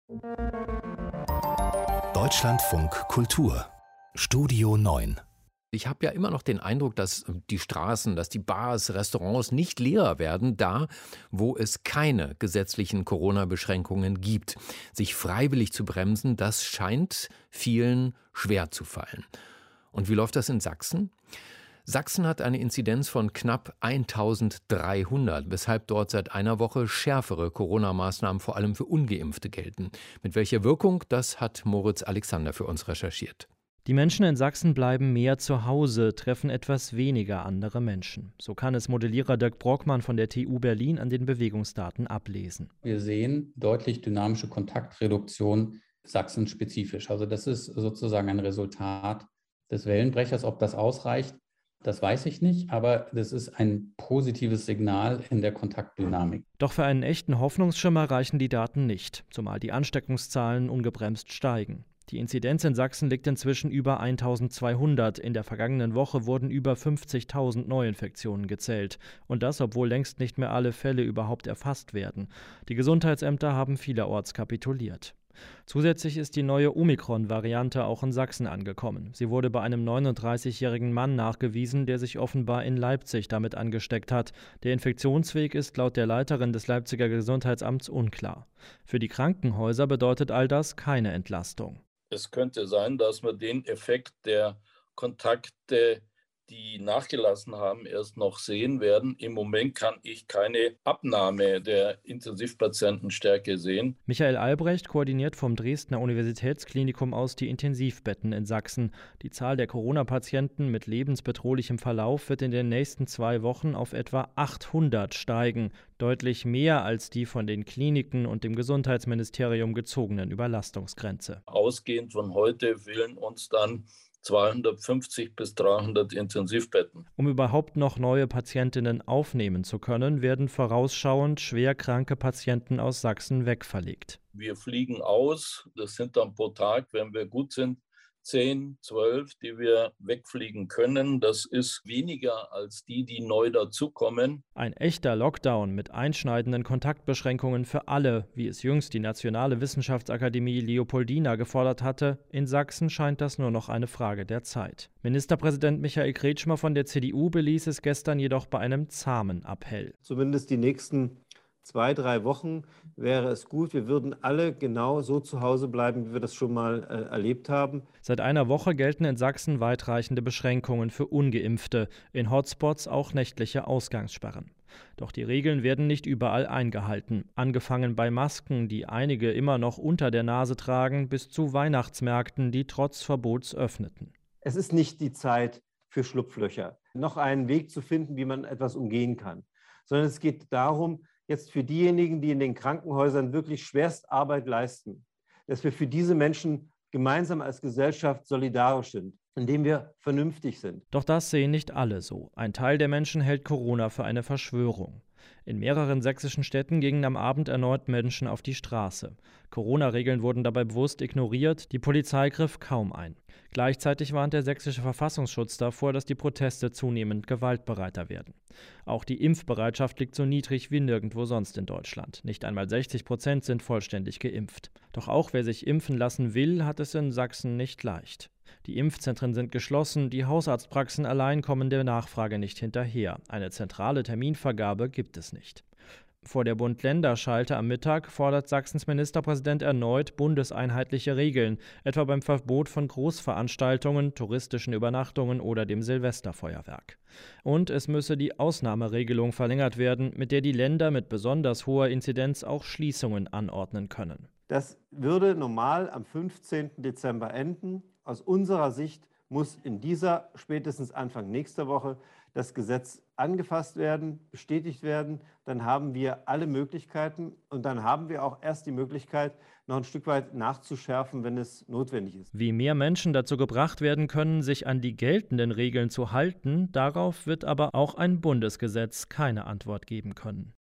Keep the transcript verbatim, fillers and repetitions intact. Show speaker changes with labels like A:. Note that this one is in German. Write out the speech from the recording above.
A: Deutschlandfunk Kultur Studio neun.
B: Ich habe ja immer noch den Eindruck, dass die Straßen, dass die Bars, Restaurants nicht leerer werden, da, wo es keine gesetzlichen Corona-Beschränkungen gibt. Sich freiwillig zu bremsen, das scheint vielen schwer zu fallen. Und wie läuft das in Sachsen? Sachsen hat eine Inzidenz von knapp eintausenddreihundert, weshalb dort seit einer Woche schärfere Corona-Maßnahmen vor allem für Ungeimpfte gelten. Mit welcher Wirkung, das hat Moritz Alexander für uns recherchiert.
C: Die Menschen in Sachsen bleiben mehr zu Hause, treffen etwas weniger andere Menschen. So kann es Modellierer Dirk Brockmann von der T U Berlin an den Bewegungsdaten ablesen.
D: Wir sehen deutlich dynamische Kontaktreduktion sachsenspezifisch. Also das ist sozusagen ein Resultat des Wellenbrechers. Ob das ausreicht, das weiß ich nicht, aber das ist ein positives Signal in der Kontaktdynamik.
C: Doch für einen echten Hoffnungsschimmer reichen die Daten nicht, zumal die Ansteckungszahlen ungebremst steigen. Die Inzidenz in Sachsen liegt inzwischen über eintausendzweihundert. In der vergangenen Woche wurden über fünfzigtausend Neuinfektionen gezählt. Und das, obwohl längst nicht mehr alle Fälle überhaupt erfasst werden. Die Gesundheitsämter haben vielerorts kapituliert. Zusätzlich ist die neue Omikron-Variante auch in Sachsen angekommen. Sie wurde bei einem neununddreißigjährigen Mann nachgewiesen, der sich offenbar in Leipzig damit angesteckt hat. Der Infektionsweg ist laut der Leiterin des Leipziger Gesundheitsamts unklar. Für die Krankenhäuser bedeutet all das keine Entlastung.
E: Es könnte sein, dass man den Effekt der Kontakte, die nachgelassen haben, erst noch sehen werden. Im Moment kann ich keine Abnahme der Intensivpatientenstärke sehen.
C: Michael Albrecht koordiniert vom Dresdner Universitätsklinikum aus die Intensivbetten in Sachsen. Die Zahl der Corona-Patienten mit lebensbedrohlichem Verlauf wird in den nächsten zwei Wochen auf etwa achthundert steigen. Deutlich mehr als die von den Kliniken und dem Gesundheitsministerium gezogenen Überlastungsgrenze.
E: Ausgehend von heute fehlen uns dann zweihundertfünfzig bis dreihundert Intensivbetten.
C: Um überhaupt noch neue Patientinnen aufnehmen zu können, werden vorausschauend schwer kranke Patienten aus Sachsen wegverlegt.
E: Wir fliegen aus, das sind dann pro Tag, wenn wir gut sind, zehn, zwölf, die wir wegfliegen können. Das ist weniger als die, die neu dazukommen.
C: Ein echter Lockdown mit einschneidenden Kontaktbeschränkungen für alle, wie es jüngst die Nationale Wissenschaftsakademie Leopoldina gefordert hatte. In Sachsen scheint das nur noch eine Frage der Zeit. Ministerpräsident Michael Kretschmer von der C D U beließ es gestern jedoch bei einem zahmen Appell.
F: Zumindest die nächsten zwei, drei Wochen wäre es gut. Wir würden alle genau so zu Hause bleiben, wie wir das schon mal äh, erlebt haben.
C: Seit einer Woche gelten in Sachsen weitreichende Beschränkungen für Ungeimpfte. In Hotspots auch nächtliche Ausgangssperren. Doch die Regeln werden nicht überall eingehalten. Angefangen bei Masken, die einige immer noch unter der Nase tragen, bis zu Weihnachtsmärkten, die trotz Verbots öffneten.
F: Es ist nicht die Zeit für Schlupflöcher, noch einen Weg zu finden, wie man etwas umgehen kann, sondern es geht darum, jetzt für diejenigen, die in den Krankenhäusern wirklich Schwerstarbeit leisten, dass wir für diese Menschen gemeinsam als Gesellschaft solidarisch sind, indem wir vernünftig sind.
C: Doch das sehen nicht alle so. Ein Teil der Menschen hält Corona für eine Verschwörung. In mehreren sächsischen Städten gingen am Abend erneut Menschen auf die Straße. Corona-Regeln wurden dabei bewusst ignoriert, die Polizei griff kaum ein. Gleichzeitig warnt der sächsische Verfassungsschutz davor, dass die Proteste zunehmend gewaltbereiter werden. Auch die Impfbereitschaft liegt so niedrig wie nirgendwo sonst in Deutschland. Nicht einmal sechzig Prozent sind vollständig geimpft. Doch auch wer sich impfen lassen will, hat es in Sachsen nicht leicht. Die Impfzentren sind geschlossen, die Hausarztpraxen allein kommen der Nachfrage nicht hinterher. Eine zentrale Terminvergabe gibt es nicht. Vor der Bund-Länder-Schalte am Mittag fordert Sachsens Ministerpräsident erneut bundeseinheitliche Regeln, etwa beim Verbot von Großveranstaltungen, touristischen Übernachtungen oder dem Silvesterfeuerwerk. Und es müsse die Ausnahmeregelung verlängert werden, mit der die Länder mit besonders hoher Inzidenz auch Schließungen anordnen können.
F: Das würde normal am fünfzehnten Dezember enden. Aus unserer Sicht muss in dieser, spätestens Anfang nächster Woche, das Gesetz angefasst werden, bestätigt werden. Dann haben wir alle Möglichkeiten und dann haben wir auch erst die Möglichkeit, noch ein Stück weit nachzuschärfen, wenn es notwendig ist.
C: Wie mehr Menschen dazu gebracht werden können, sich an die geltenden Regeln zu halten, darauf wird aber auch ein Bundesgesetz keine Antwort geben können.